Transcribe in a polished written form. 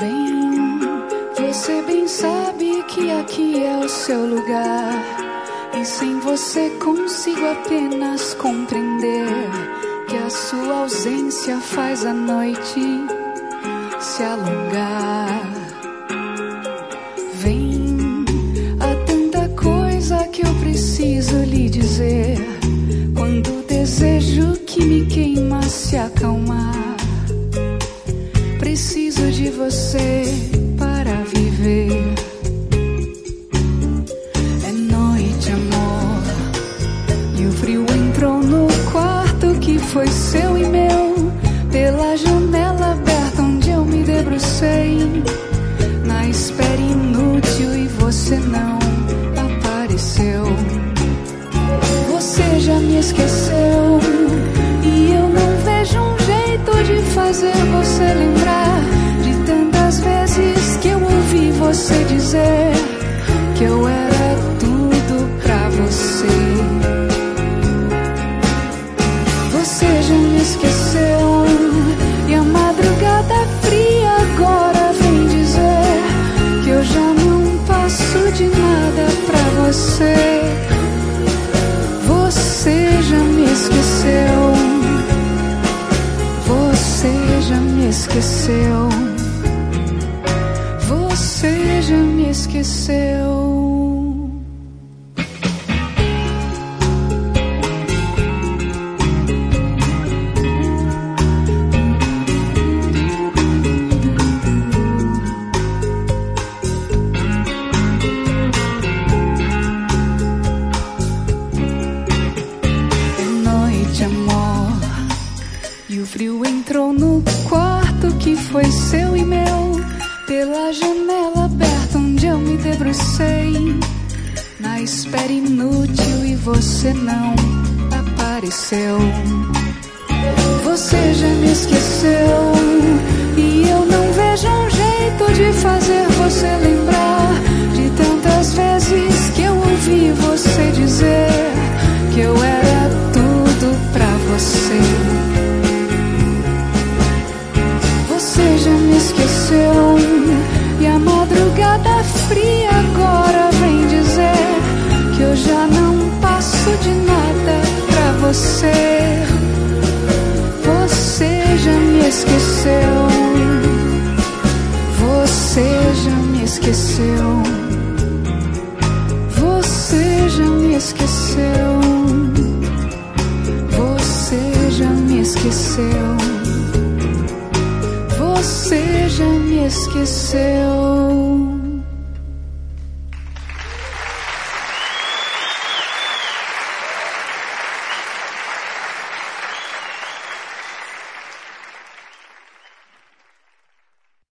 Bem, você bem sabe que aqui é o seu lugar, e sem você consigo apenas compreender que a sua ausência faz a noite se alongar. Vem, há tanta coisa que eu preciso lhe dizer, quando o desejo que me queima se acalmar. Preciso de você para viver. É noite, amor, e o frio entrou no quarto que foi seu e meu, pela janela aberta onde eu me debrucei, na espera inútil, e você não apareceu. Você já me esqueceu, e eu não vejo um jeito de fazer você lembrar de tantas vezes que eu ouvi você dizer que eu era tudo pra você. Você já me esqueceu, e a madrugada fria agora vem dizer que eu já não passo de nada pra você. Você já me esqueceu, você já me esqueceu, você já me esqueceu. O frio entrou no quarto que foi seu e meu, pela janela aberta onde eu me debrucei, na espera inútil, e você não apareceu. Você já me esqueceu, e eu não vejo um jeito de fazer você lembrar de tantas vezes que eu ouvi você dizer que eu era tudo pra você. Você já me esqueceu, e a madrugada fria agora vem dizer que eu já não passo de nada pra você. Você já me esqueceu, você já me esqueceu, você já me esqueceu, você já me esqueceu, você já me esqueceu.